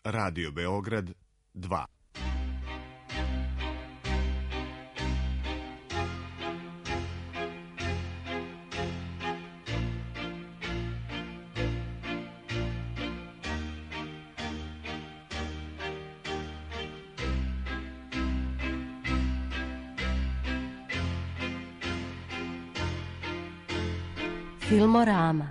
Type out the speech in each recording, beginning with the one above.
Radio Beograd 2. Filmorama.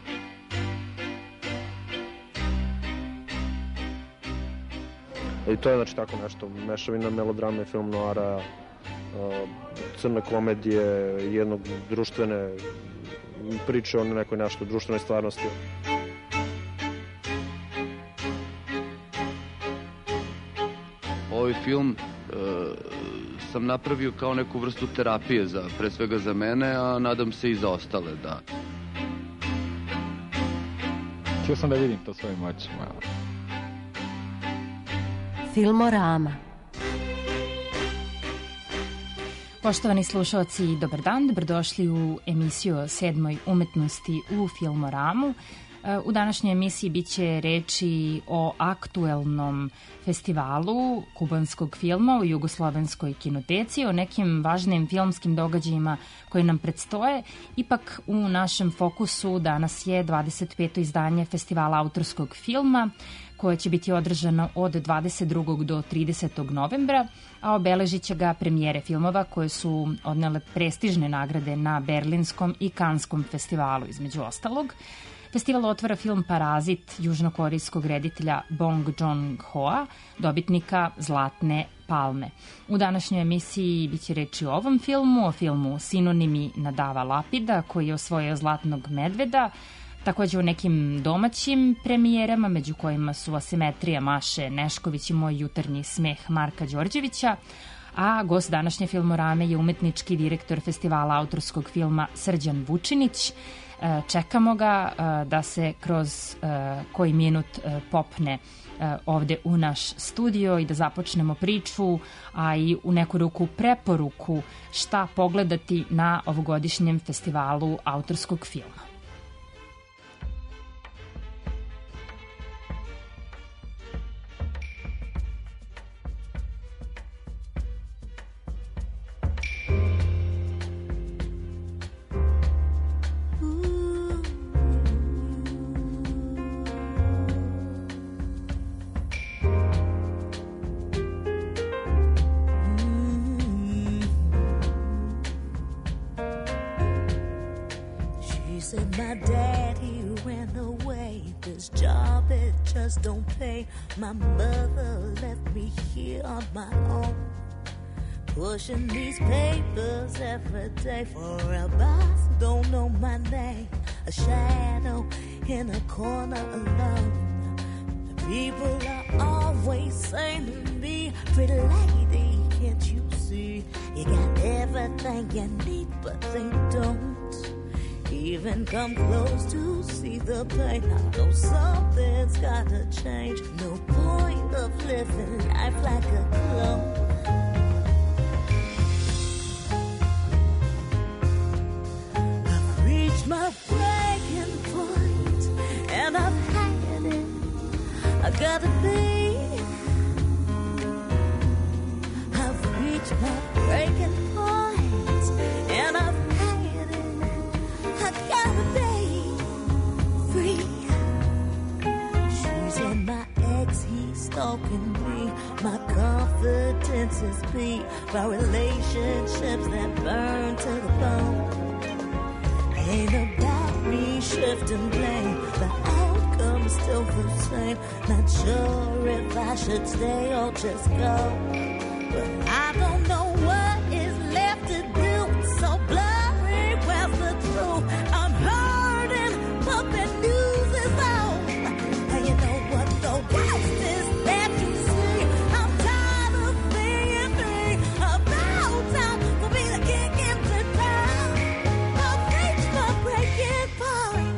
I to je znači tako nešto, mešavina melodrame, film noara, crne komedije, jednog društvene priče o nekoj nešto društvenoj stvarnosti. Ovaj film sam napravio kao neku vrstu terapije, pre svega za mene, a nadam se i za ostale, da. Htio sam da vidim to svojim očima. Filmorama. Poštovani slušalci, dobar dan, dobrodošli u emisiju o 7. umetnosti u Filmoramu. U današnjoj emisiji biće reči o aktuelnom festivalu kubanskog filma u Jugoslovenskoj kinoteci, o nekim važnim filmskim događajima koji nam predstoje. Ipak u našem fokusu danas je 25. izdanje festivala autorskog filma, koje će biti održano od 22. do 30. novembra, a obeležit će ga premijere filmova koje su odnele prestižne nagrade na Berlinskom i Kanskom festivalu, između ostalog. Festival otvara film Parazit južnokorejskog reditelja Bong Joon-hoa, dobitnika Zlatne palme. U današnjoj emisiji biće reči o ovom filmu, o filmu Sinonimi Nadava Lapida, koji je osvojio Zlatnog medveda, takođe o nekim domaćim premijerama, među kojima su Asimetrija Maše Nešković i Moj jutarnji smeh Marka Đorđevića, a gost današnje Filmorame je umetnički direktor festivala autorskog filma Srđan Vučinić. Čekamo ga da se kroz koji minut popne ovde u naš studio i da započnemo priču, a i u neku ruku preporuku šta pogledati na ovogodišnjem festivalu autorskog filma. My daddy ran away, this job it just don't pay. My mother left me here on my own, pushing these papers every day for a boss who don't know my name, a shadow in a corner alone. The people are always saying to me, pretty lady, can't you see? You got everything you need, but they don't even come close to see the pain. I know something's gotta change. No point of living life like a clone. I've reached my breaking point, and I've had it. I gotta be. I've reached my breaking point, and I've I gotta be free. She's in my ex, he's stalking me. My confidence is beat by relationships that burn to the bone. Ain't about me shifting blame, the outcome's still the same. Not sure if I should stay or just go, but I don't know what is left to do. So blurry, where's the truth? I'm hurting, but the news is out. And you know what the worst is that you see? I'm tired of being me. About time for me to kick into town. I've reached my breaking point.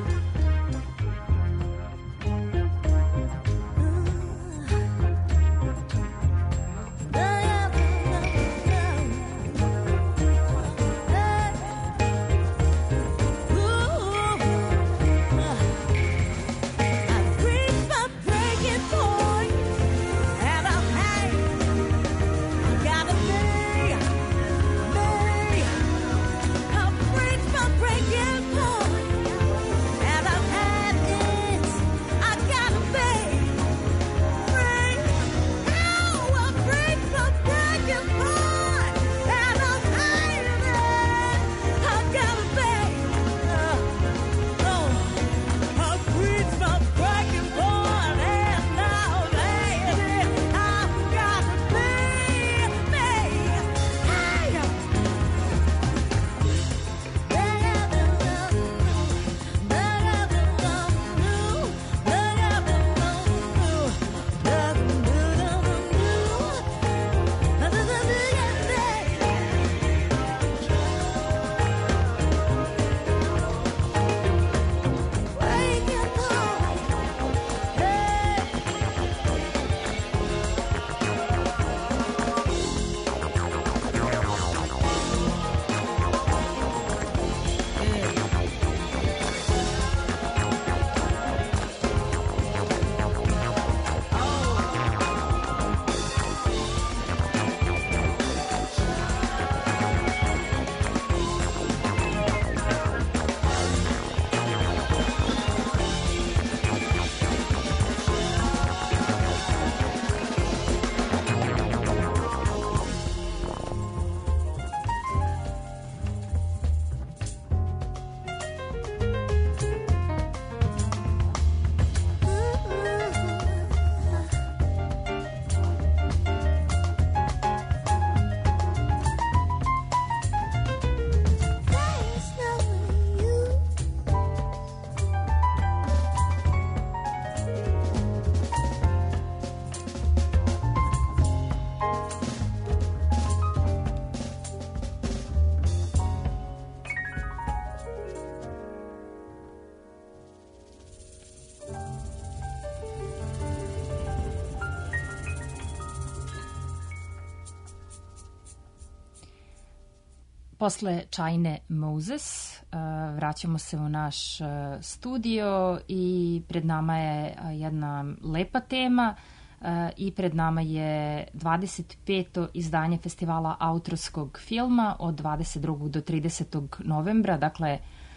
Posle China Moses vraćamo se u naš studio i pred nama je jedna lepa tema i pred nama je 25. izdanje festivala autorskog filma od 22. do 30. novembra, dakle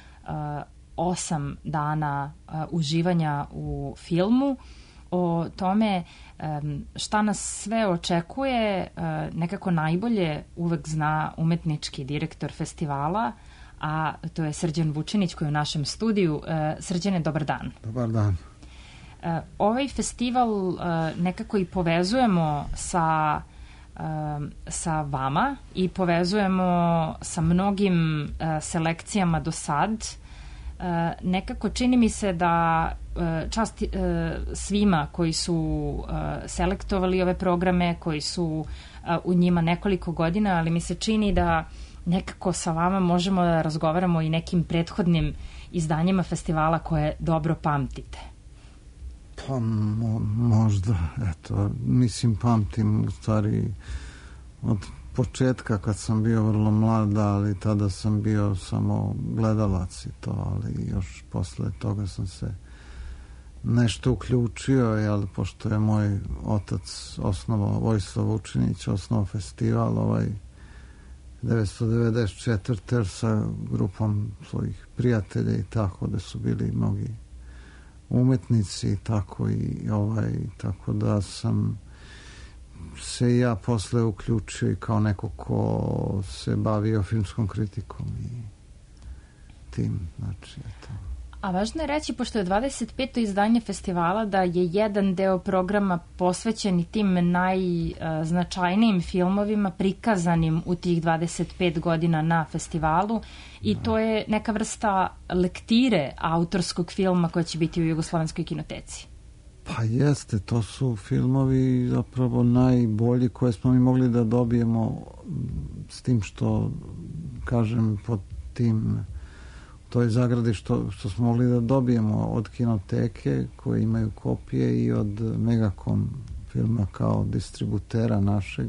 8 dana uživanja u filmu. O tome šta nas sve očekuje nekako najbolje uvek zna umetnički direktor festivala, a to je Srđan Vučinić koji je u našem studiju. Srđane, dobar dan. Dobar dan. Ovaj festival nekako i povezujemo sa vama i povezujemo sa mnogim selekcijama do sad. Nekako čini mi se da čast svima koji su selektovali ove programe, koji su u njima nekoliko godina, ali mi se čini da nekako sa vama možemo da razgovaramo i nekim prethodnim izdanjima festivala koje dobro pamtite. Pa možda, eto, mislim pamtim u stvari od početka kad sam bio vrlo mlad, ali tada sam bio samo gledalac i to, ali još posle toga sam se nešto uključio, jel, pošto je moj otac osnovao, Vojislav Vučinić, osnovao festival 1994. sa grupom svojih prijatelja i tako, da su bili mnogi umetnici i tako tako da sam se ja posle uključio i kao neko ko se bavio filmskom kritikom i tim, znači, eto. A važno je reći, pošto je 25. izdanje festivala, da je jedan deo programa posvećen i tim najznačajnijim filmovima prikazanim u tih 25 godina na festivalu i to je neka vrsta lektire autorskog filma koja će biti u Jugoslovenskoj kinoteci. Pa jeste, to su filmovi zapravo najbolji koje smo mi mogli da dobijemo, s tim što, kažem, pod tim toj zagradi što smo mogli da dobijemo od kinoteke koje imaju kopije i od Megacom filma kao distributera našeg.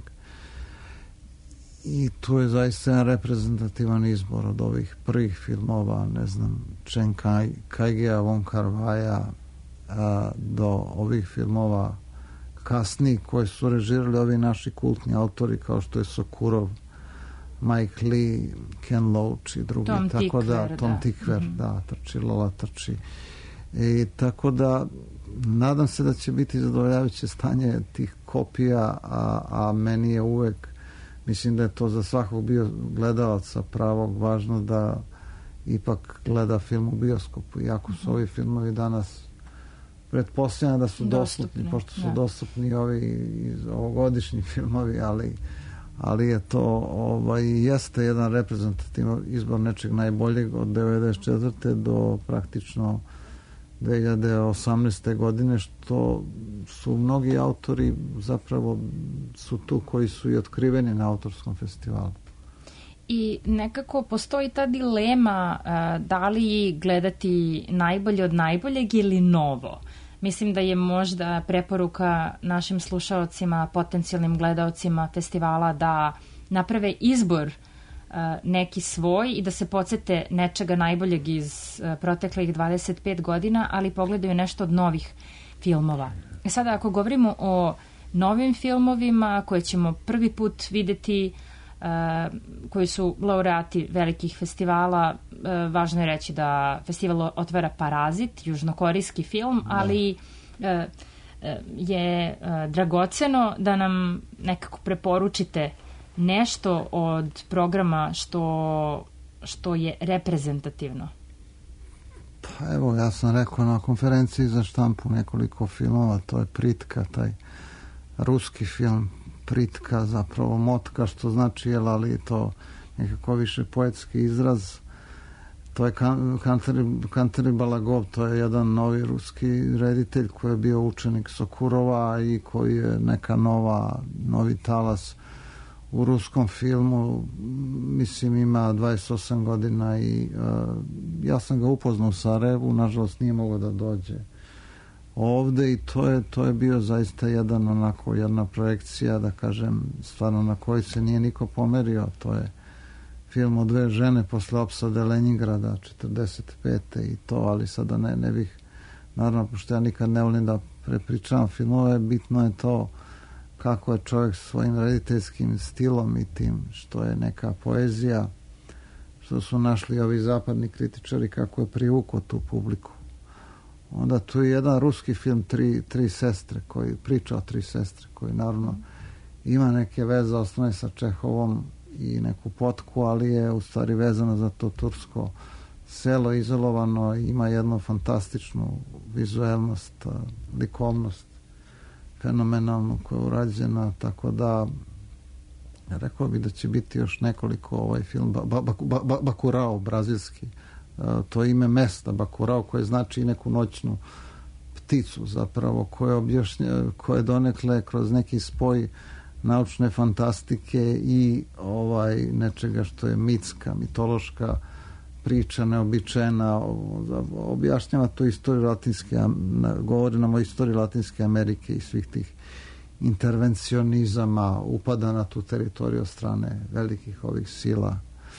I tu je zaista jedan reprezentativan izbor od ovih prvih filmova, ne znam, Čen Kajgea, Von Kar-vaja, do ovih filmova kasnijih koje su režirali ovi naši kultni autori kao što je Sokurov, Mike Lee, Ken Loach i drugi. Tom Tykwer, da, trči, Lola trči. I tako da nadam se da će biti zadovoljavajuće stanje tih kopija, a meni je uvek, mislim da je to za svakog bio gledalaca pravog važno da ipak gleda film u bioskopu, iako su ovi filmovi danas pretpostavljam da su dostupni, pošto su dostupni ovi ovogodišnji filmovi, ali je to jeste jedan reprezentativan izbor nečeg najboljeg od 1994. do praktično 2018. godine, što su mnogi autori zapravo su tu koji su i otkriveni na autorskom festivalu. I nekako postoji ta dilema da li gledati najbolje od najboljeg ili novo. Mislim da je možda preporuka našim slušaocima, potencijalnim gledaocima festivala da naprave izbor neki svoj i da se podsete nečega najboljeg iz proteklih 25 godina, ali pogledaju nešto od novih filmova. Sada ako govorimo o novim filmovima koje ćemo prvi put videti, koji su laureati velikih festivala, važno je reći da festival otvara Parazit, južnokorejski film, ali je dragoceno da nam nekako preporučite nešto od programa što je reprezentativno. Pa evo, ja sam rekao na konferenciji za štampu nekoliko filmova, to je Pritka, taj ruski film Pritka, zapravo motka, što znači, ali to nekako više poetski izraz. To je Kanteri Balagov, to je jedan novi ruski reditelj koji je bio učenik Sokurova i koji je neka novi talas u ruskom filmu. Mislim, ima 28 godina i ja sam ga upoznao u Sarajevu, nažalost nije mogao da dođe ovde i to je bio zaista jedna projekcija, da kažem, stvarno na kojoj se nije niko pomerio. To je film o dve žene posle opsade Leningrada 45. i to, ali sada ne bih, naravno, pošto ja nikad ne volim da prepričavam filmove, bitno je to kako je čovjek svojim rediteljskim stilom i tim što je neka poezija, što su našli ovi zapadni kritičari, kako je privukao tu publiku. Onda tu je jedan ruski film Tri sestre, koji priča o tri sestre, koji naravno ima neke veze osnovne sa Čehovom i neku potku, ali je u stvari vezano za to tursko selo, izolovano, ima jednu fantastičnu vizuelnost, likovnost fenomenalnu koja je urađena, tako da rekao bi da će biti još nekoliko ovaj film Bakurao, brazilski, to je ime mesta Bakurao, koje znači i neku noćnu pticu zapravo, koje donekle kroz neki spoj naučne fantastike i nečega što je mitska, mitološka priča, neobičajena, objašnjava tu istoriju govori nam o istoriji Latinske Amerike i svih tih intervencionizama, upada na tu teritoriju od strane velikih ovih sila.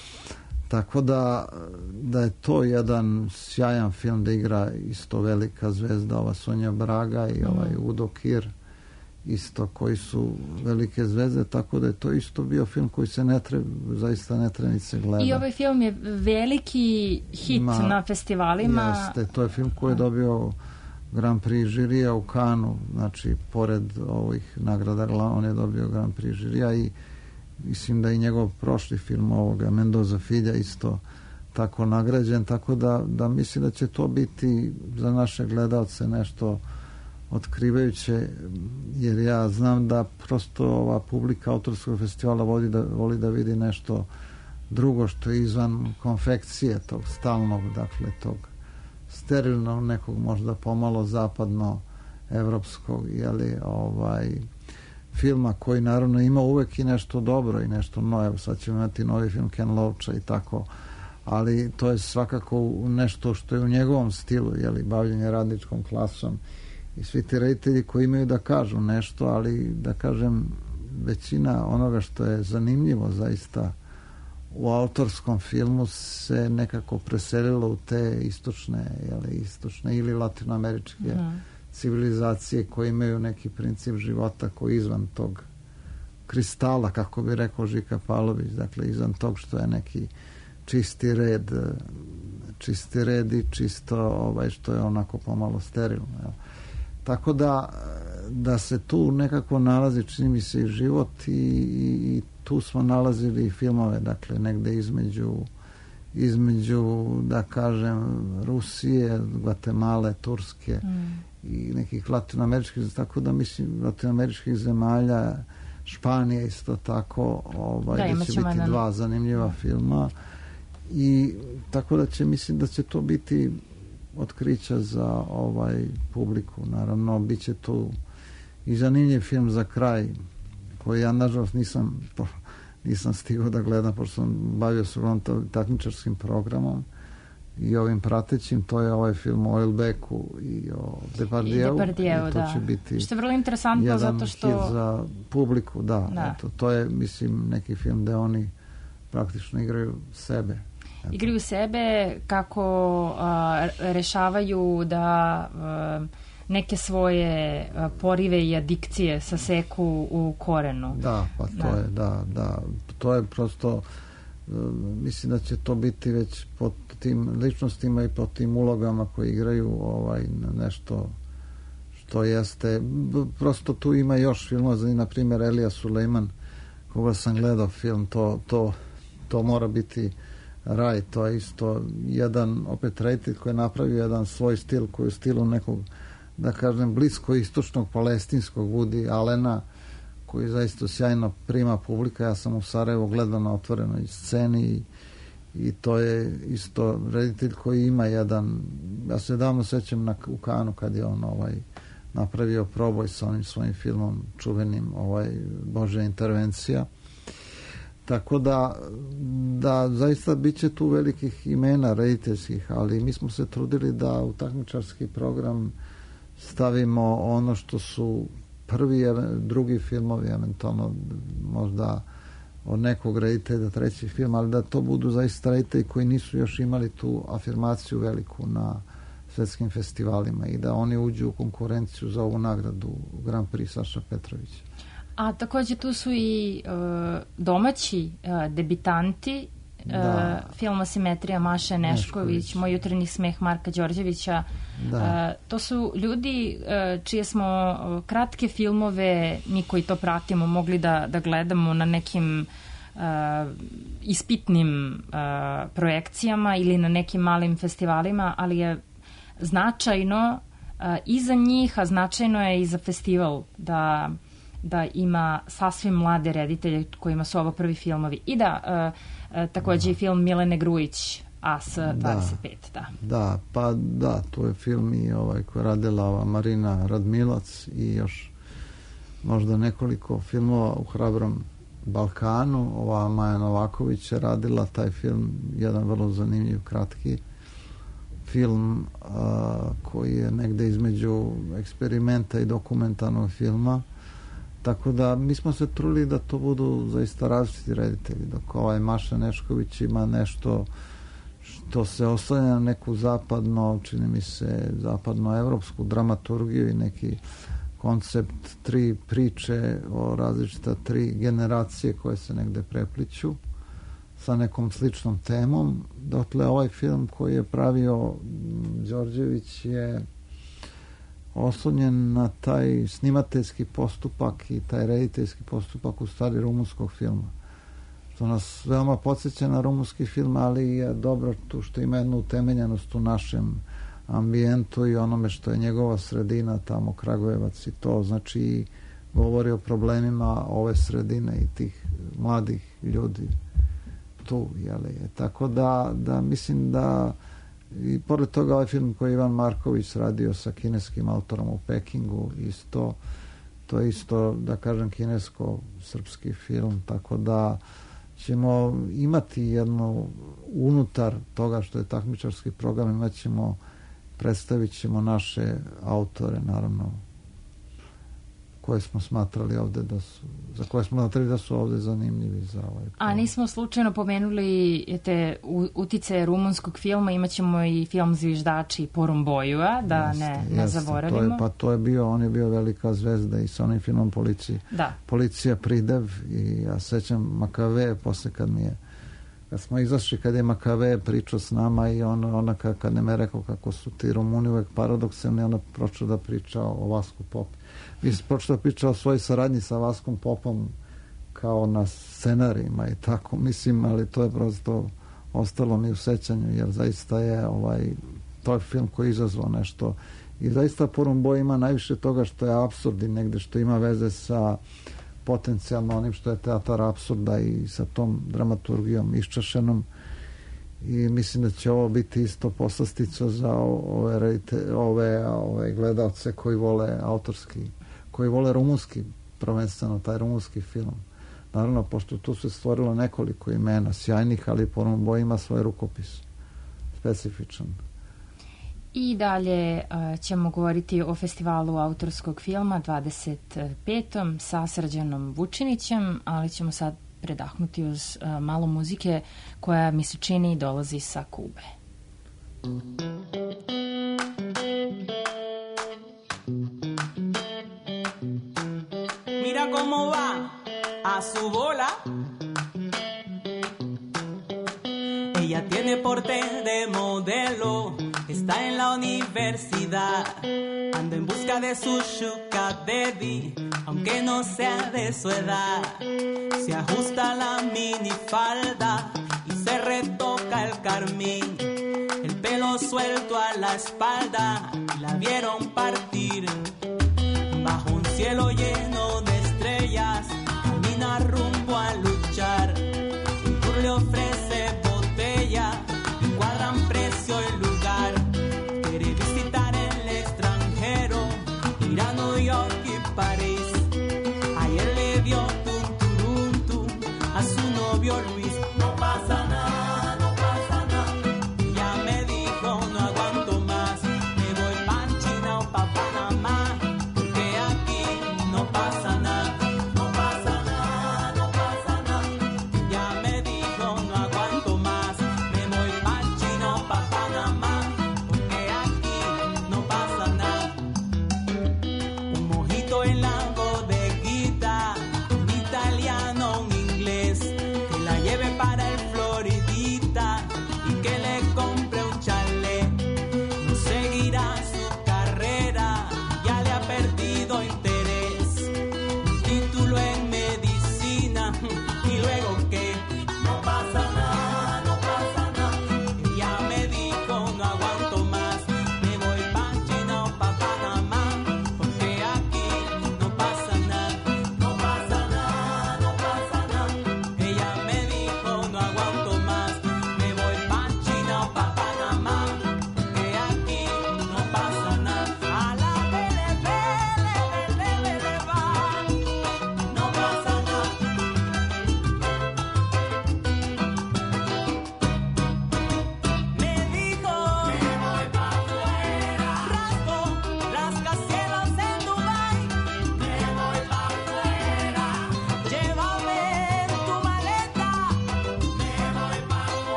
Tako da je to jedan sjajan film, da igra isto velika zvezda, ova Sonja Braga i ovaj Udo Kir, isto, koji su velike zvezde, tako da je to isto bio film koji se zaista ne treba ni se gleda. I ovaj film je veliki hit na festivalima. Jeste, to je film koji je dobio Grand Prix žirija u Kanu, znači pored ovih nagrada on je dobio Grand Prix žirija i mislim da i njegov prošli film ovoga Mendoza Filja isto tako nagrađen, tako da mislim da će to biti za naše gledalce nešto otkrivajuće, jer ja znam da prosto ova publika autorskog festivala voli da vidi nešto drugo što je izvan konfekcije tog stalnog, dakle tog sterilnog, nekog možda pomalo zapadno evropskog filma, koji naravno ima uvek i nešto dobro i nešto novo. Sad ćemo imati novi film Ken Loacha i tako, ali to je svakako nešto što je u njegovom stilu, bavljenje radničkom klasom i svi ti reditelji koji imaju da kažu nešto, ali da kažem većina onoga što je zanimljivo zaista u autorskom filmu se nekako preselilo u te istočne ili latinoameričke civilizacije koje imaju neki princip života koji je izvan tog kristala, kako bi rekao Žika Pavlović, dakle izvan tog što je neki čisti red i čisto što je onako pomalo sterilno. Tako da se tu nekako nalazi, čini mi se, i život i tu smo nalazili i filmove, dakle negde između da kažem Rusije, Gvatemale, Turske i nekih latinoameričkih, tako da mislim latinoameričkih zemalja, Španija isto tako, da će biti dva zanimljiva filma i tako da će, mislim da će to biti otkrića za publiku. Naravno, bit će tu i zanimljiv film za kraj, koji ja nažalost nisam stigao da gledam, pošto sam bavio se takmičarskim programom i ovim pratećim, to je ovaj film o Oilbecku i o Depardieu, i to će biti što je vrlo interesantno, jedan zato što hit za publiku, eto, to je, mislim, neki film gde oni praktično igraju sebe. Igraju sebe, kako rešavaju da neke svoje porive i adikcije saseku u korenu. To je prosto, mislim da će to biti već pod tim ličnostima i pod tim ulogama koji igraju nešto što jeste. Prosto tu ima još filmova, na primjer Elija Sulejman, koga sam gledao film, to mora biti raj, to je isto jedan opet reditelj koji je napravio jedan svoj stil, koji je u stilu nekog, da kažem, blisko istočnog palestinskog Woody Allena, koji zaista sjajno prima publika. Ja sam u Sarajevu gledao na otvorenoj sceni i to je isto reditelj koji ima jedan, ja se davno sećam u Kanu kad je on napravio proboj sa onim svojim filmom čuvenim Božja intervencija. Tako da zaista bit će tu velikih imena rediteljskih, ali mi smo se trudili da u takmičarski program stavimo ono što su prvi, drugi filmovi, eventualno možda od nekog reditelja treći film, ali da to budu zaista reditelji koji nisu još imali tu afirmaciju veliku na svetskim festivalima i da oni uđu u konkurenciju za ovu nagradu Grand Prix Saša Petrovića. A takođe tu su i domaći debitanti film Asimetrija Maše Nešković, Moj jutarnji smeh Marka Đorđevića. To su ljudi čije smo kratke filmove, mi koji to pratimo, mogli da gledamo na nekim ispitnim projekcijama ili na nekim malim festivalima, ali je značajno i za njih, a značajno je i za festival da ima sasvim mlade reditelje kojima su ovo prvi filmovi. I da takođe i film Milene Grujić, AS 25. To je film i koji je radila ova Marina Radmilac i još možda nekoliko filmova u Hrabrom Balkanu. Ova Maja Novaković je radila taj film, jedan vrlo zanimljiv, kratki film koji je negde između eksperimenta i dokumentarnog filma. Tako da mi smo se truli da to budu zaista različiti reditelji, dok ovaj Maša Nešković ima nešto što se oslanja na neku zapadno, čini mi se zapadnoevropsku dramaturgiju i neki koncept 3 priče o različita 3 generacije koje se negde prepliću sa nekom sličnom temom. Dakle, ovaj film koji je pravio Đorđević je oslonjen na taj snimateljski postupak i taj rediteljski postupak u stvari rumunskog filma. Što nas veoma podsjeća na rumunski film, ali je dobro tu što ima jednu utemeljenost u našem ambijentu i onome što je njegova sredina, tamo Kragujevac i to, znači govori o problemima ove sredine i tih mladih ljudi tu, tako da mislim da i pored toga ovaj film koji je Ivan Marković radio sa kineskim autorom u Pekingu, to je isto, da kažem, kinesko-srpski film, tako da ćemo imati jednu, unutar toga što je takmičarski program, predstavit ćemo naše autore, naravno, koje smo smatrali ovde za koje smo smatrali da su ovde zanimljivi za ovaj program. A nismo slučajno pomenuli te utice rumunskog filma, imaćemo i film Zviždači Porumboiua, da ne zaboravimo. On je bio velika zvezda i sa onim filmom Policija Pridev i ja sećam Makave, posle kad smo izašli, kad je Makave pričao s nama i ona kad ne me rekao kako su ti Rumuni uvek paradoksalni, ona počeo da priča o Vasku Popu. Vi ste počeo da priča o svojoj saradnji sa Vaskom Popom kao na scenarijima i tako, mislim, ali to je prosto ostalo mi u sećanju, jer zaista je to je film koji je izazvao nešto i zaista Porumboj ima najviše toga što je apsurd i negde što ima veze sa potencijalno onim što je teatar apsurda i sa tom dramaturgijom iščašenom i mislim da će ovo biti isto poslastica za ove gledalce koji vole autorski, koji vole rumunski, prvenstveno taj rumunski film. Naravno, pošto tu se stvorilo nekoliko imena sjajnih, ali Porumboj ima svoj rukopis specifičan. I dalje ćemo govoriti o festivalu autorskog filma 25. sa Srđanom Vučinićem, ali ćemo sad predahnuti uz malo muzike koja mi se čini dolazi sa Kube. Mira cómo va a su bola. Ella tiene porte de modelo. Está en la universidad, anda en busca de su sugar daddy, aunque no sea de su edad. Se ajusta la minifalda y se retoca el carmín, el pelo suelto a la espalda, la vieron partir. Bajo un cielo lleno de estrellas, camina rumbo a luchar. El tour le ofrece botella, cuadran precio y lugar. Quiere visitar el extranjero, ir a New York y París. Ayer le dio tunturuntu a su novio Luis. No pasa nada, no pasa nada. Ya me dijo no aguanto más, me voy pa' China o pa' Panamá, porque aquí no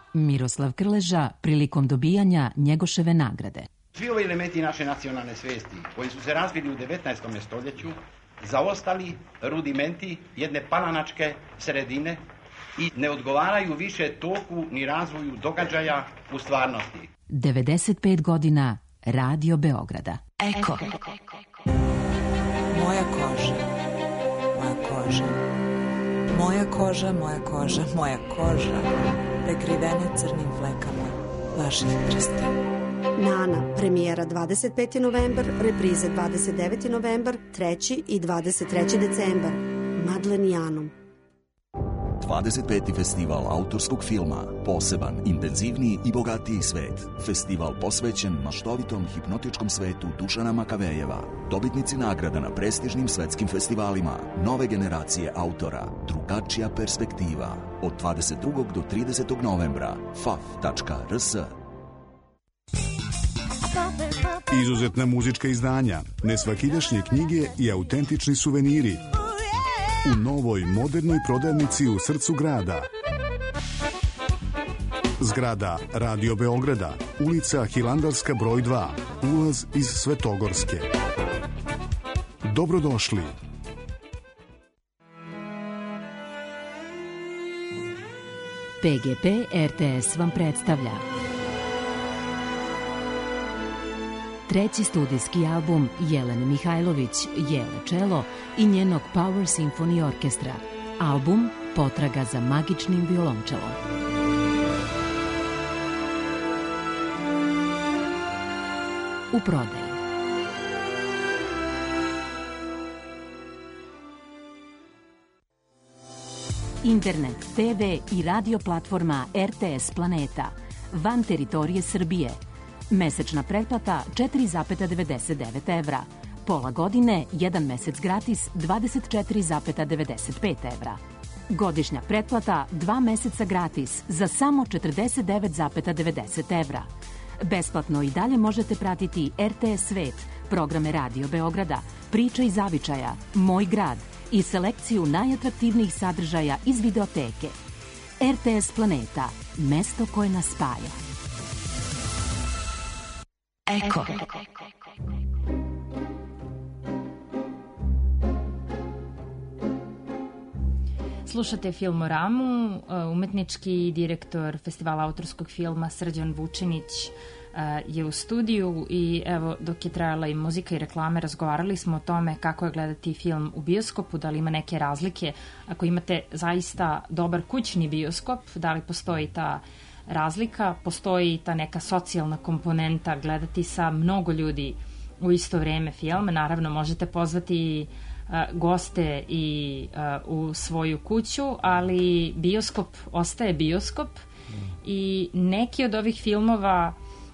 Miroslav Krleža prilikom dobijanja Njegoševe nagrade. Svi ovi elementi naše nacionalne svesti, koji su se razvili u 19. stoljeću, zaostali rudimenti jedne palanačke sredine i ne odgovaraju više toku ni razvoju događaja u stvarnosti. 95 godina Radio Beograda. Eko. Moja koža, moja koža, moja koža, moja koža, moja koža, prekrivena crnim flekama vaših prstiju. Nana, premijera 25. novembar, reprize 29. novembar, 3. i 23. decembar. Madlenijanom. 25. festival autorskog filma, poseban, intenzivniji i bogatiji svet. Festival posvećen maštovitom hipnotičkom svetu Dušana Makavejeva. Dobitnici nagrada na prestižnim svetskim festivalima, nove generacije autora, drugačija perspektiva. Od 22. do 30. novembra. faf.rs. Izuzetna muzička izdanja, nesvakidašnje knjige i autentični suveniri u novoj modernoj prodavnici u srcu grada. Zgrada Radio Beograda, ulica Hilandarska broj 2, ulaz iz Svetogorske. Dobrodošli. PGP RTS vam predstavlja treći studijski album Jelene Mihajlović, Jele Čelo i njenog Power Symphony Orkestra. Album Potraga za magičnim violončelom. U prodaji. Internet, TV i radio platforma RTS Planeta. Van teritorije Srbije. Mesečna pretplata 4,99 evra. Pola godine, 1 mesec gratis 24,95 evra. Godišnja pretplata 2 meseca gratis za samo 49,90 evra. Besplatno i dalje možete pratiti RTS Svet, programe Radio Beograda, Priča iz zavičaja, Moj grad i selekciju najatraktivnijih sadržaja iz videoteke. RTS Planeta, mesto koje nas spaja. Eko. Slušate Filmoramu, umetnički direktor Festivala autorskog filma Srđan Vučinić je u studiju i evo dok je trajala i muzika i reklame razgovarali smo o tome kako je gledati film u bioskopu, da li ima neke razlike, ako imate zaista dobar kućni bioskop, da li postoji ta razlika, postoji ta neka socijalna komponenta, gledati sa mnogo ljudi u isto vreme film. Naravno, možete pozvati goste i u svoju kuću, ali bioskop ostaje bioskop i neki od ovih filmova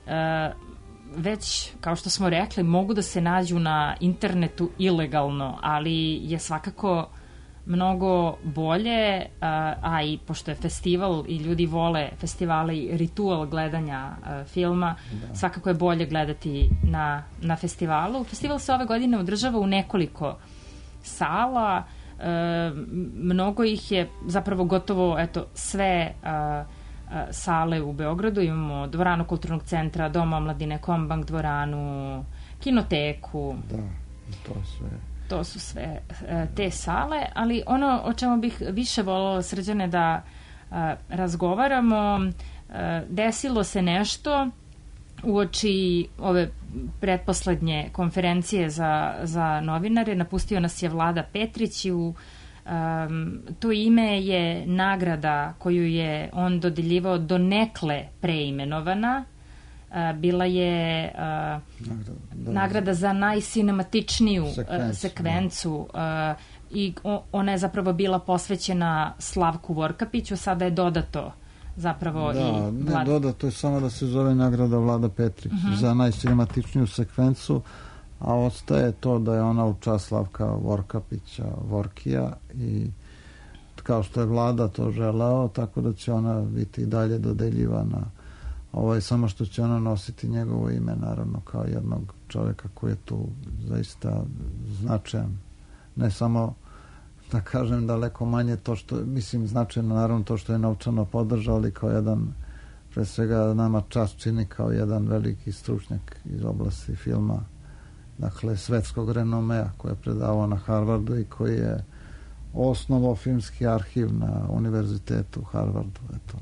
već, kao što smo rekli, mogu da se nađu na internetu ilegalno, ali je svakako mnogo bolje, a i pošto je festival i ljudi vole festivale i ritual gledanja filma, svakako je bolje gledati na festivalu. Festival se ove godine održava u nekoliko sala, mnogo ih je, zapravo gotovo sve sale u Beogradu. Imamo dvoranu Kulturnog centra, Dom omladine, Kombank dvoranu, Kinoteku. Da, to sve. To su sve te sale, ali ono o čemu bih više voljela, Srđane, da razgovaramo, desilo se nešto uoči ove pretposlednje konferencije za novinare. Napustio nas je Vlada Petrić i to ime je nagrada koju je on dodeljivao donekle preimenovana. Bila je nagrada za najsinematičniju sekvencu i ona je zapravo bila posvećena Slavku Vorkapiću, sada je dodato zapravo i Vlada. Ne dodato je samo da se zove nagrada Vlada Petrić za najsinematičniju sekvencu, a ostaje to da je ona u čast Slavka Vorkapića, Vorkija, i kao što je Vlada to želeo, tako da će ona biti i dalje dodeljivana. Samo što će ona nositi njegovo ime, naravno, kao jednog čoveka koji je tu zaista značajan. Ne samo, da kažem, daleko manje to što, mislim, značajno naravno to što je novčano podržao, ali kao jedan pre svega nama čast čini kao jedan veliki stručnjak iz oblasti filma, dakle svetskog renomea, koji je predavao na Harvardu i koji je osnovao filmski arhiv na univerzitetu u Harvardu. Eto.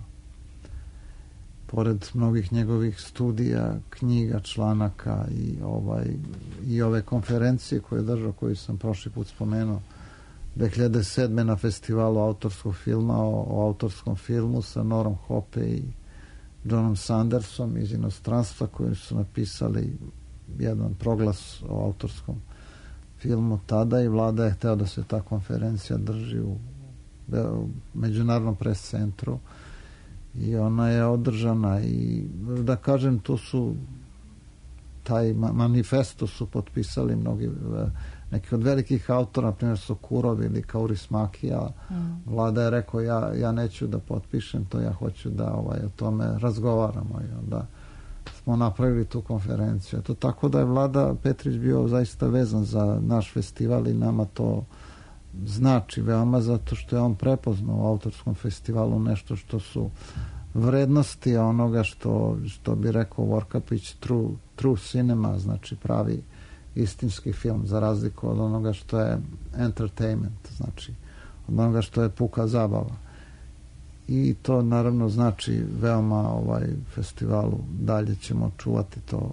Pored mnogih njegovih studija, knjiga, članaka i ove konferencije koje je držao, koju sam prošli put spomenuo, 2007. na festivalu autorskog filma o autorskom filmu sa Norom Hoppe i Johnom Sandersom iz inostranstva, koji su napisali jedan proglas o autorskom filmu tada, i vlada je hteo da se ta konferencija drži u Međunarodnom pres centru i ona je održana, i da kažem, tu su taj manifesto su potpisali mnogi, neki od velikih autora, na primjer Sokurov ili Kaurismäki, a vlada je rekao ja neću da potpišem to, ja hoću da o tome razgovaramo, i onda smo napravili tu konferenciju. Eto, tako da je Vlada Petrić bio zaista vezan za naš festival i nama to znači veoma, zato što je on prepoznao u autorskom festivalu nešto što su vrednosti onoga što bi rekao Vorkapić true cinema, znači pravi istinski film, za razliku od onoga što je entertainment, znači od onoga što je puka zabava. I to naravno znači veoma festivalu, dalje ćemo čuvati to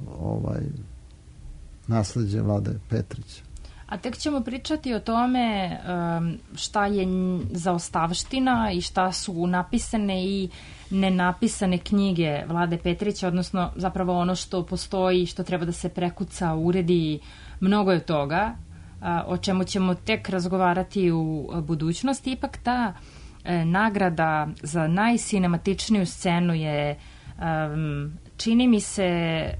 nasleđe Vlade Petrića. A tek ćemo pričati o tome šta je zaostavština i šta su napisane i nenapisane knjige Vlade Petrića, odnosno zapravo ono što postoji, što treba da se prekuca, uredi, mnogo je toga, o čemu ćemo tek razgovarati u budućnosti. Ipak ta nagrada za najsinematičniju scenu je, čini mi se,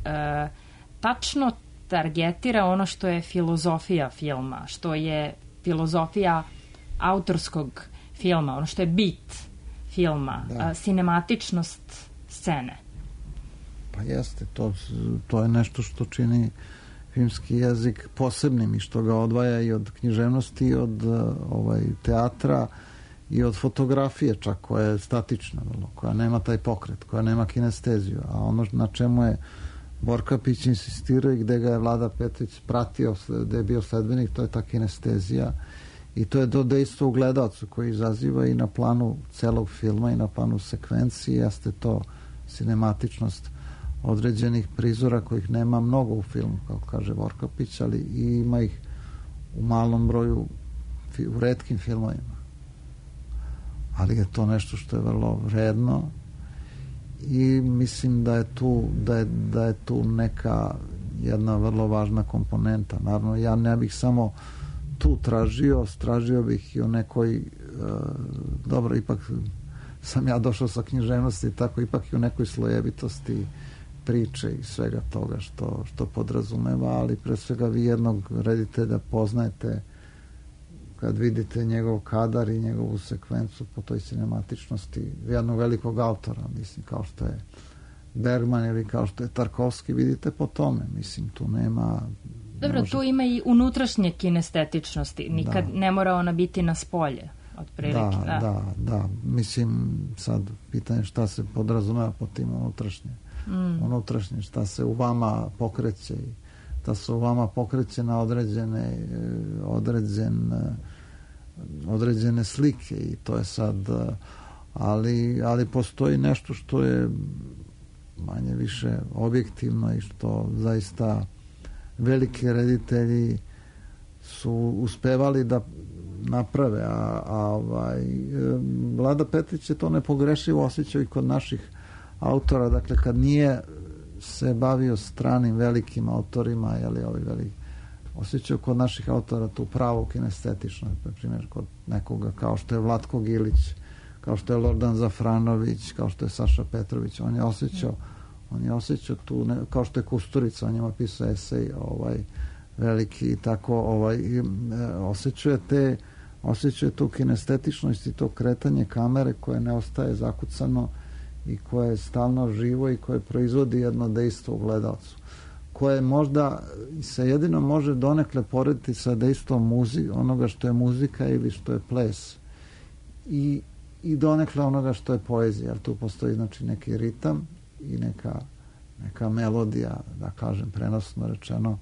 tačno targetira ono što je filozofija filma, što je filozofija autorskog filma, ono što je bit filma, sinematičnost scene. Pa jeste, to je nešto što čini filmski jezik posebnim i što ga odvaja i od književnosti i od teatra i od fotografije čak, koja je statična, koja nema taj pokret, koja nema kinesteziju, a ono na čemu je Vorkapić insistirao i gde ga je Vlada Petrić pratio, gde je bio sledbenik, to je ta kinestezija i to je to dejstvo u gledalcu koji izaziva i na planu celog filma i na planu sekvencije, jeste to sinematičnost određenih prizora kojih nema mnogo u filmu, kao kaže Vorkapić, ali i ima ih u malom broju u retkim filmovima. Ali je to nešto što je vrlo vredno i mislim da je tu neka jedna vrlo važna komponenta. Naravno, ja ne bih samo tu tražio bih i o nekoj dobro, ipak sam ja došao sa književnosti, tako ipak i o nekoj slojevitosti priče i svega toga što podrazumeva, ali pre svega vi jednog reditelja poznajete kad vidite njegov kadar i njegovu sekvencu po toj sinematičnosti jednog velikog autora, mislim, kao što je Bergman ili kao što je Tarkovski, vidite po tome, mislim, tu nema... Dobro, tu ima i unutrašnje kinestetičnosti, nikad ne mora ona biti na spolje, otprilike. Da, mislim, sad pitanje šta se podrazumeva po tim unutrašnje, šta se u vama pokreće, da se u vama pokreće na određene slike i to je sad, ali postoji nešto što je manje više objektivno i što zaista veliki reditelji su uspevali da naprave, a Vlada Petrić je to nepogrešivo osjećao i kod naših autora, dakle kad nije se bavio stranim velikim autorima, osjećao kod naših autora tu pravu kinestetičnost, na primjer kod nekoga kao što je Vlatko Gilić, kao što je Lordan Zafranović, kao što je Saša Petrović, on je osjećao tu, kao što je Kusturica, on je napisao esej veliki i tako, osjećao tu kinestetičnost i to kretanje kamere koje ne ostaje zakucano i koje je stalno živo i koje proizvodi jedno dejstvo u gledalcu, koje možda se jedino može donekle porediti sa dejstvom onoga što je muzika ili što je ples. I i donekle onoga što je poezija, jer tu postoji znači neki ritam i neka melodija, da kažem prenosno rečeno,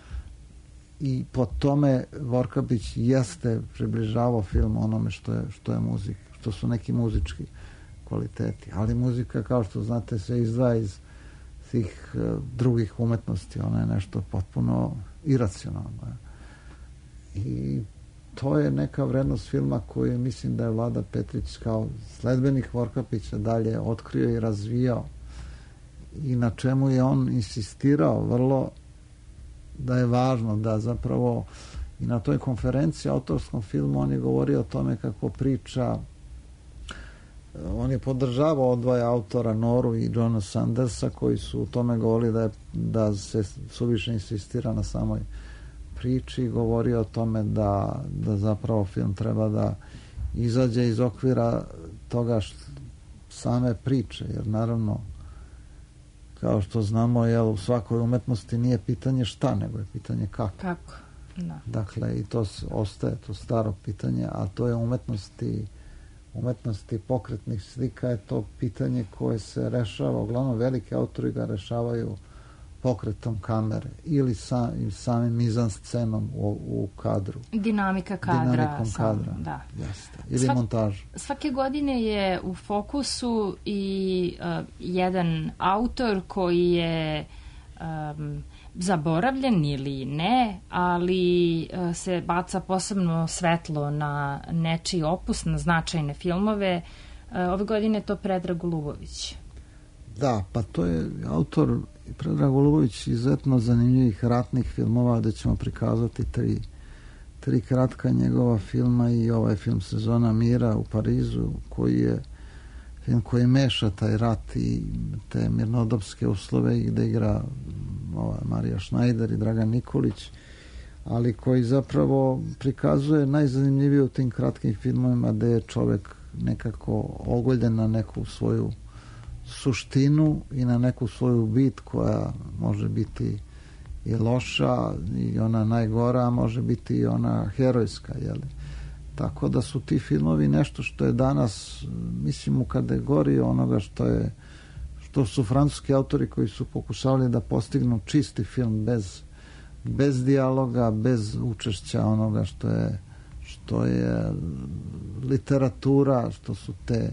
i po tome Vorkapić jeste približavao film onome što je muzika, što su neki muzički kvaliteti, ali muzika, kao što znate, se izdvaja iz tih drugih umetnosti, ona je nešto potpuno iracionalno. I to je neka vrednost filma koju mislim da je Vlada Petrić kao sledbenik Vorkapića dalje otkrio i razvijao i na čemu je on insistirao vrlo, da je važno da zapravo i na toj konferenciji o autorskom filmu on je govorio o tome kako priča, on je podržavao odvoja autora Noru i Johna Sandersa koji su u tome govorili da se suviše insistira na samoj priči, govorio o tome da zapravo film treba da izađe iz okvira toga same priče, jer naravno kao što znamo, u svakoj umetnosti nije pitanje šta, nego je pitanje kako. Kako, da. Dakle, i to ostaje to staro pitanje, a to je umetnosti pokretnih slika je to pitanje koje se rešava, uglavnom veliki autori ga rešavaju pokretom kamere ili samim mizanscenom u kadru. Dinamika kadra. Dinamikom kadra, da. Jeste. Ili montaža. Svake godine je u fokusu i jedan autor koji je zaboravljen ili ne, ali se baca posebno svetlo na nečiji opus, na značajne filmove. Ove godine je to Predrag Golubović. Da, pa to je autor Predrag Golubović izuzetno zanimljivih ratnih filmova, da ćemo prikazati tri kratka njegova filma i ovaj film Sezona mira u Parizu, koji je film koji meša taj rat i te mirnodopske uslove i gde igra Marija Šnajder i Dragan Nikolić, ali koji zapravo prikazuje najzanimljivije u tim kratkim filmovima gde je čovek nekako ogoljen na neku svoju suštinu i na neku svoju bit koja može biti i loša i ona najgora, a može biti i ona herojska, jeli? Tako da su ti filmovi nešto što je danas, mislim, u kategoriji onoga što su francuski autori koji su pokušavali da postignu čisti film bez dijaloga, bez učešća onoga što je literatura, što su te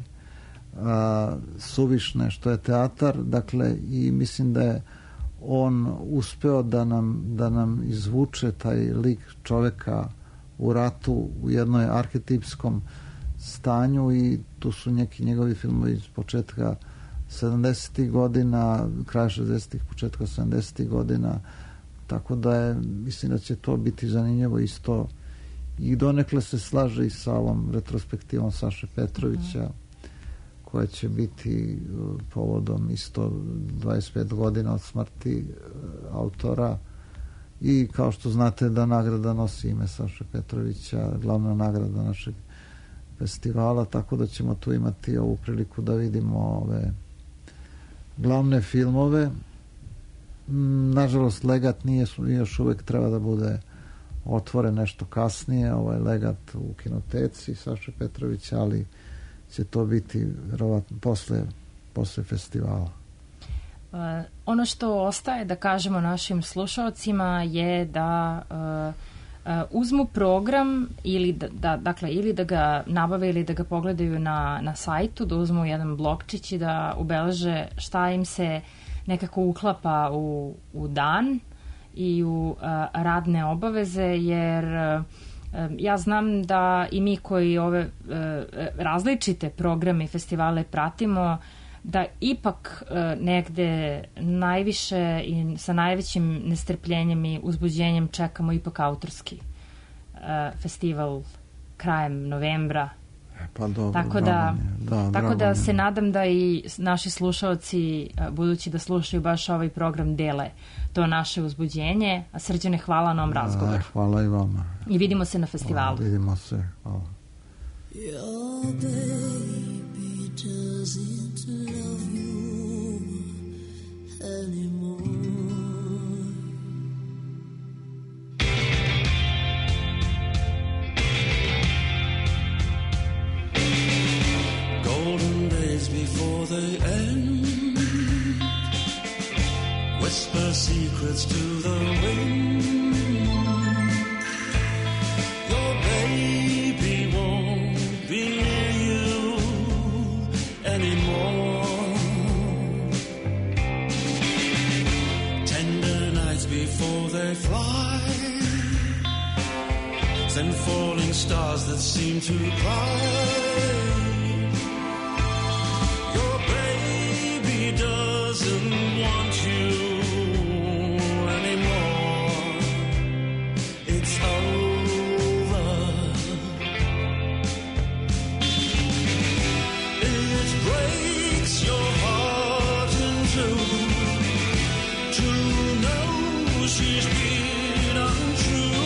suvišne, što je teatar, dakle, i mislim da je on uspeo da nam izvuče taj lik čoveka u ratu u jednoj arhetipskom stanju i tu su neki njegovi filmovi iz početka 70. godina, kraja 60. početka 70. godina, tako da je, mislim da će to biti zanimljivo isto i donekle se slaže i sa ovom retrospektivom Saše Petrovića koja će biti povodom isto 25 godina od smrti autora i kao što znate da nagrada nosi ime Saše Petrovića, glavna nagrada našeg festivala, tako da ćemo tu imati ovu priliku da vidimo ove glavne filmove. Nažalost, Legat nije još uvek, treba da bude otvoren nešto kasnije, ovaj Legat u kinoteci Saše Petrovića, ali će to biti verovatno posle festivala. Ono što ostaje da kažemo našim slušalcima je da uzmu program ili ili da ga nabave ili da ga pogledaju na sajtu, da uzmu jedan blokčić i da ubeleže šta im se nekako uklapa u dan i u radne obaveze, jer ja znam da i mi koji ove različite programe i festivale pratimo, da ipak negde najviše i sa najvećim nestrpljenjem i uzbuđenjem čekamo ipak autorski festival krajem novembra. Pa dobro, tako da se nadam da i naši slušalci, budući da slušaju baš ovaj program, dele to naše uzbuđenje. A Srđane, hvala na ovom razgovoru. Hvala i vama. I vidimo se na festivalu. Vidimo se, hvala. Your baby doesn't love you anymore. whisper secrets to the wind. Your baby won't be near you anymore. Tender nights before they fly, and falling stars that seem to cry. Your baby doesn't want you anymore. It's over. It breaks your heart in two to know she's been untrue.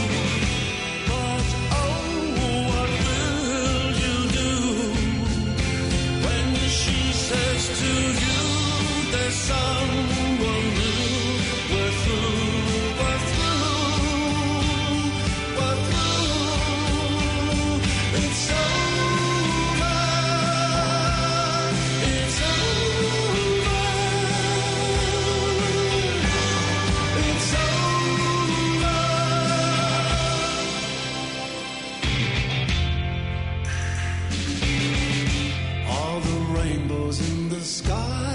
To you, there's someone new. We're through, we're through, we're through. It's over, it's over, it's over. All the rainbows in the sky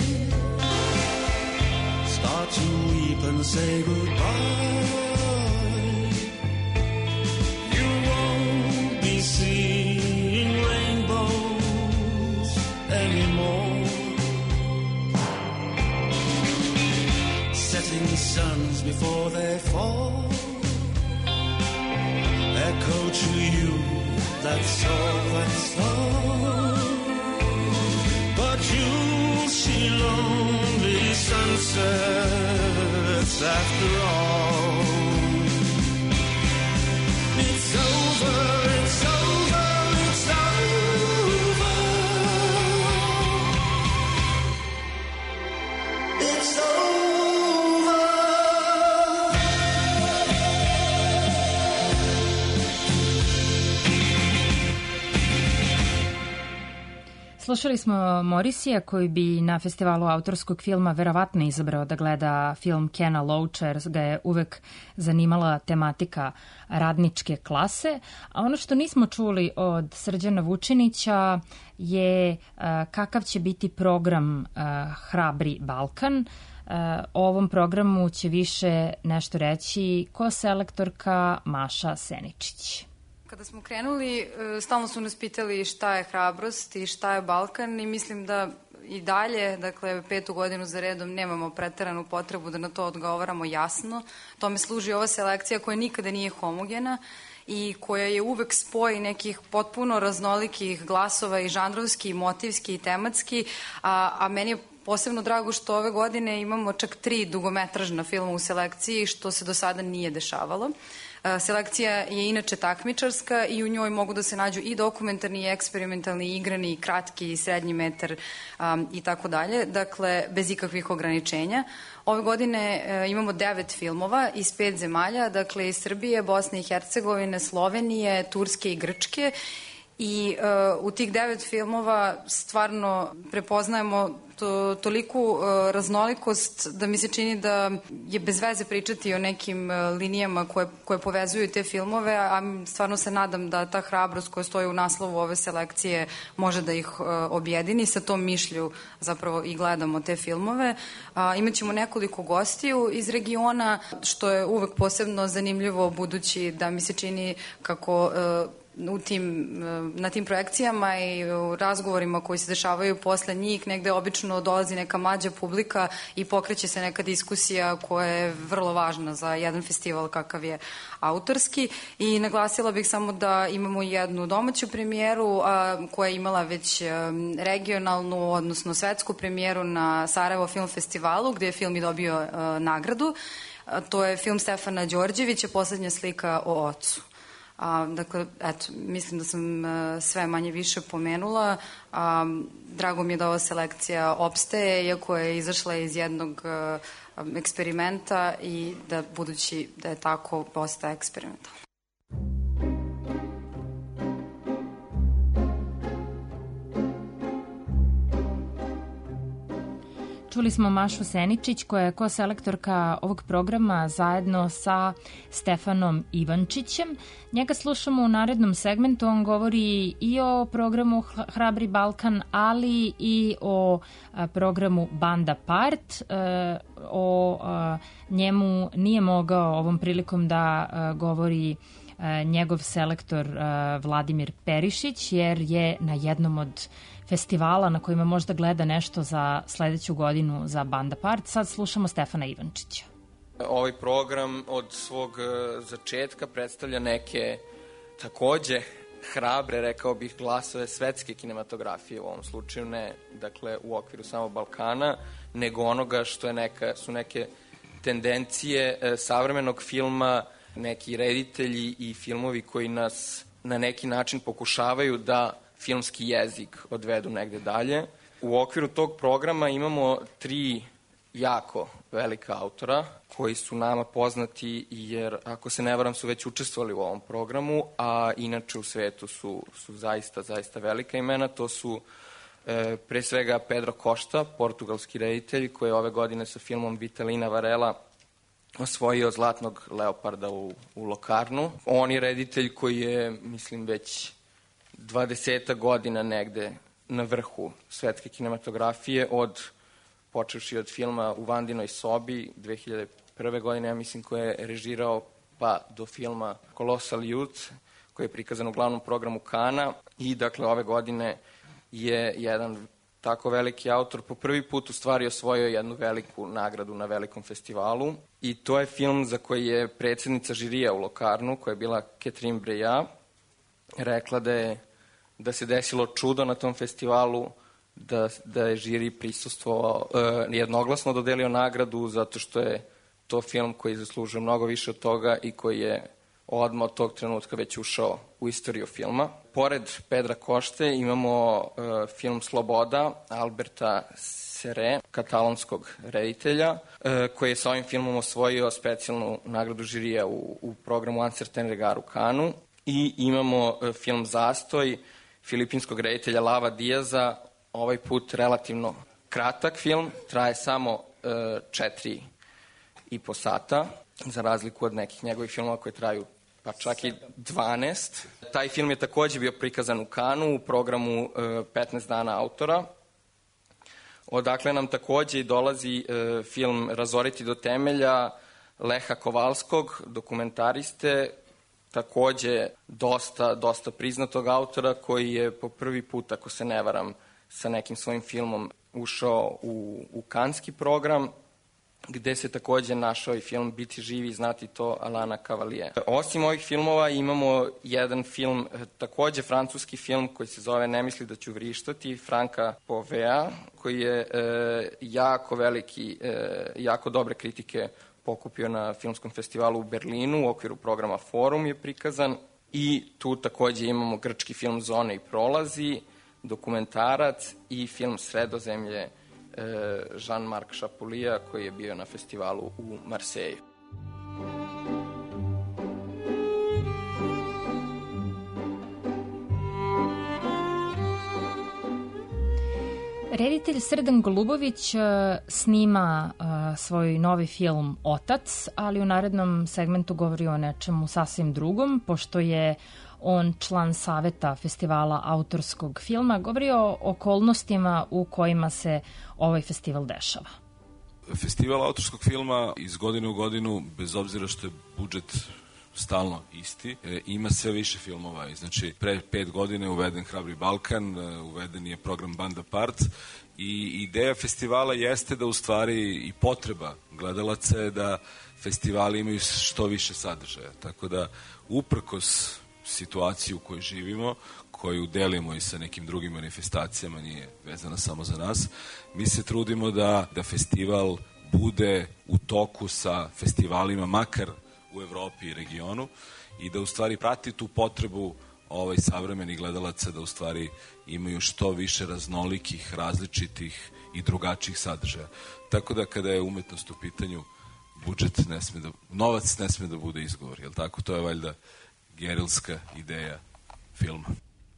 start to weep and say goodbye. You won't be seeing rainbows anymore. Setting suns before they fall echo to you, that's all, that's all. But you'll see lonely sunsets after all. It's over, it's over, it's over. It's over. Slušali smo Morisija koji bi na festivalu autorskog filma verovatno izabrao da gleda film Kena Loacha jer ga je uvek zanimala tematika radničke klase. A ono što nismo čuli od Srđana Vučinića je kakav će biti program Hrabri Balkan. O ovom programu će više nešto reći koselektorka Maša Seničić. Kada smo krenuli, stalno su nas pitali šta je hrabrost i šta je Balkan i mislim da i dalje, dakle 5. godinu za redom nemamo preteranu potrebu da na to odgovaramo jasno. Tome služi ova selekcija koja nikada nije homogena i koja je uvek spoj nekih potpuno raznolikih glasova i žanrovski, i motivski, i tematski, a meni je posebno drago što ove godine imamo čak 3 dugometražna filma u selekciji, što se do sada nije dešavalo. Selekcija je inače takmičarska i u njoj mogu da se nađu i dokumentarni, i eksperimentalni, i igrani, i kratki, i srednji metar i tako dalje, dakle bez ikakvih ograničenja. Ove godine imamo 9 filmova iz 5 zemalja, dakle iz Srbije, Bosne i Hercegovine, Slovenije, Turske i Grčke. I u tih 9 filmova stvarno prepoznajemo toliku raznolikost da mi se čini da je bez veze pričati o nekim linijama koje povezuju te filmove, a stvarno se nadam da ta hrabrost koja stoji u naslovu ove selekcije može da ih objedini. Sa tom mišlju zapravo i gledamo te filmove. Imaćemo nekoliko gostiju iz regiona, što je uvek posebno zanimljivo budući da mi se čini kako na tim projekcijama i u razgovorima koji se dešavaju posle njih negde obično dolazi neka mlađa publika i pokreće se neka diskusija koja je vrlo važna za jedan festival kakav je autorski. I naglasila bih samo da imamo jednu domaću premijeru koja je imala već regionalnu, odnosno svetsku premijeru na Sarajevo film festivalu gde je film i dobio nagradu. To je film Stefana Đorđevića, Poslednja slika o ocu. Dakle, eto, mislim da sam sve manje više pomenula. Drago mi je da ova selekcija opstaje, iako je izašla iz jednog eksperimenta i da budući da je tako, postaje eksperimentalno. čuli smo Mašu Seničić koja je koselektorka ovog programa zajedno sa Stefanom Ivančićem. Njega slušamo u narednom segmentu, on govori i o programu Hrabri Balkan, ali i o programu Banda Part. O njemu nije mogao ovom prilikom da govori njegov selektor Vladimir Perišić, jer je na jednom od festivala na kojima možda gleda nešto za sledeću godinu za Banda Part. Sad slušamo Stefana Ivančića. Ovaj program od svog začetka predstavlja neke takođe hrabre, rekao bih, glasove svetske kinematografije, u ovom slučaju ne, dakle, u okviru samo Balkana, nego onoga što je su neke tendencije savremenog filma, neki reditelji i filmovi koji nas na neki način pokušavaju da filmski jezik odvedu negde dalje. U okviru tog programa imamo 3 jako velika autora koji su nama poznati, jer ako se ne varam su već učestvovali u ovom programu, a inače u svetu su zaista velika imena. To su pre svega Pedro Costa, portugalski reditelj, koji je ove godine sa filmom Vitalina Varela osvojio Zlatnog leoparda u Lokarnu. On je reditelj koji je, mislim, već 20 godina negde na vrhu svetske kinematografije, počevši od filma U Vandinoj sobi 2001. godine, ja mislim, koje je režirao, pa do filma Colossal Youth, koji je prikazan u glavnom programu Kana. I dakle ove godine je jedan tako veliki autor po prvi put u stvari osvojio jednu veliku nagradu na velikom festivalu. I to je film za koji je predsednica žirija u Lokarnu, koja je bila Catherine Breillat, rekla da se desilo čudo na tom festivalu, da je žiri prisustvovao, jednoglasno dodelio nagradu, zato što je to film koji zaslužuje mnogo više od toga i koji je odmah od tog trenutka već ušao u istoriju filma. Pored Pedra Košte imamo film Sloboda Alberta Serre, katalonskog reditelja, koji je sa ovim filmom osvojio specijalnu nagradu žirija u programu Un certain regard u Kanu. I imamo film Zastoj filipinskog reditelja Lava Diaza, ovaj put relativno kratak film, traje samo 4,5 sata, za razliku od nekih njegovih filmova koji traju pa čak i 12. Taj film je takođe bio prikazan u Kanu u programu 15 dana autora. Odakle nam takođe dolazi film Razoriti do temelja Leha Kovalskog, dokumentariste, takođe dosta priznatog autora, koji je po prvi put, ako se ne varam, sa nekim svojim filmom ušao u kanski program, gde se takođe našao i film Biti živi i znati to Alana Cavalier. Osim ovih filmova imamo jedan film, takođe francuski film, koji se zove Ne misli da ću vrištati, Franka Povea, koji je jako veliki, jako dobre kritike pokupio na filmskom festivalu u Berlinu, u okviru programa Forum je prikazan. I tu takođe imamo grčki film Zone i prolazi, dokumentarac i film Sredozemlje Jean-Marc Chapoulia, koji je bio na festivalu u Marseju. Reditelj Srdan Golubović snima svoj novi film Otac, ali u narednom segmentu govori o nečemu sasvim drugom, pošto je on član saveta festivala autorskog filma, govori o okolnostima u kojima se ovaj festival dešava. Festival autorskog filma iz godine u godinu, bez obzira što je budžet stalno isti, ima sve više filmova. Znači, pre 5 godina je uveden Hrabri Balkan, uveden je program Banda Part i ideja festivala jeste da u stvari i potreba gledalaca je da festivali imaju što više sadržaja. Tako da, uprkos situaciju u kojoj živimo, koju delimo i sa nekim drugim manifestacijama, nije vezana samo za nas, mi se trudimo da festival bude u toku sa festivalima, makar u Evropi i regionu, i da u stvari prati tu potrebu savremenih gledalaca da u stvari imaju što više raznolikih, različitih i drugačijih sadržaja. Tako da kada je umetnost u pitanju, novac ne sme da bude izgovor, jel tako? To je valjda gerilska ideja filma.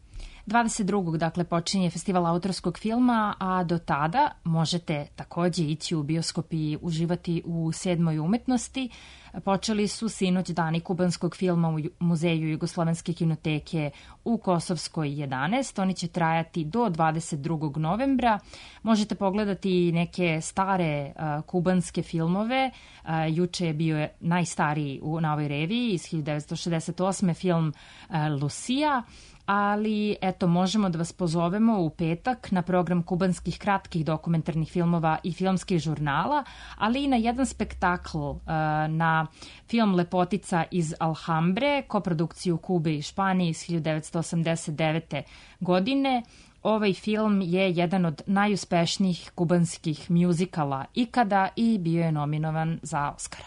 22. dakle počinje festival autorskog filma, a do tada možete takođe ići u bioskop i uživati u 7. umetnosti. Počeli su sinoć dani kubanskog filma u Muzeju Jugoslovenske kinoteke u Kosovskoj 11. Oni će trajati do 22. novembra. Možete pogledati neke stare kubanske filmove. Juče je bio najstariji na ovoj reviji iz 1968. film Lucia. Ali, eto, možemo da vas pozovemo u petak na program kubanskih kratkih dokumentarnih filmova i filmskih žurnala, ali i na jedan spektakl, na film Lepotica iz Alhambre, koprodukciju Kube i Španije iz 1989. godine. Ovaj film je jedan od najuspešnijih kubanskih mjuzikala ikada i bio je nominovan za Oscara.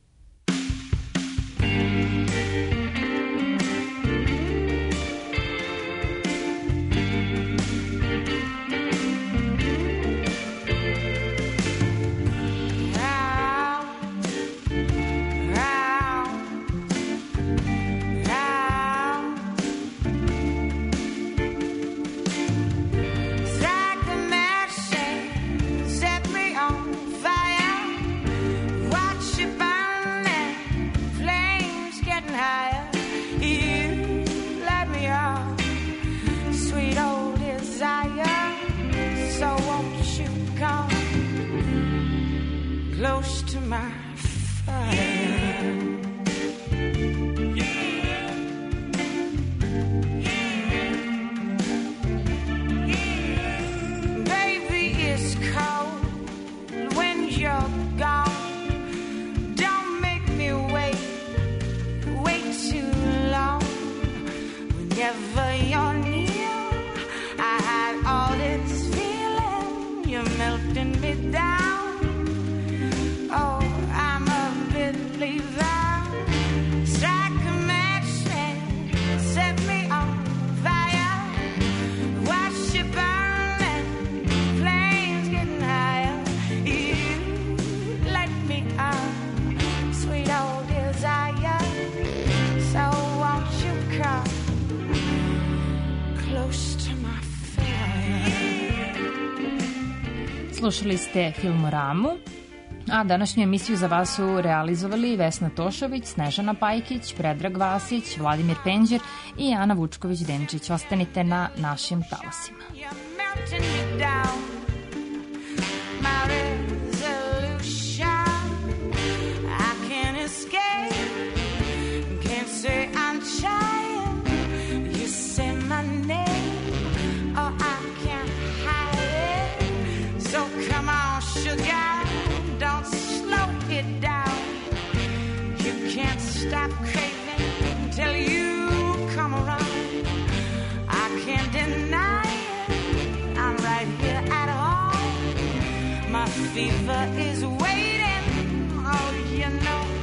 Close to my fire. Baby, it's cold when you're gone. Don't make me wait too long. Whenever you're near, I hide all this feeling. You're melting me down. Oh, I'm a believer. Strike a match and set me on fire. Watch it burn and flames getting higher. You let me on, sweet old desire. So won't you come close to my fire? Slušali ste Filmoramu, a današnju emisiju za vas su realizovali Vesna Tošović, Snežana Pajkić, Predrag Vasić, Vladimir Penđer i Ana Vučković-Denčić. Ostanite na našim talasima. Don't slow it down. You can't stop craving until you come around. I can't deny it. I'm right here at home. My fever is waiting. Oh, you know.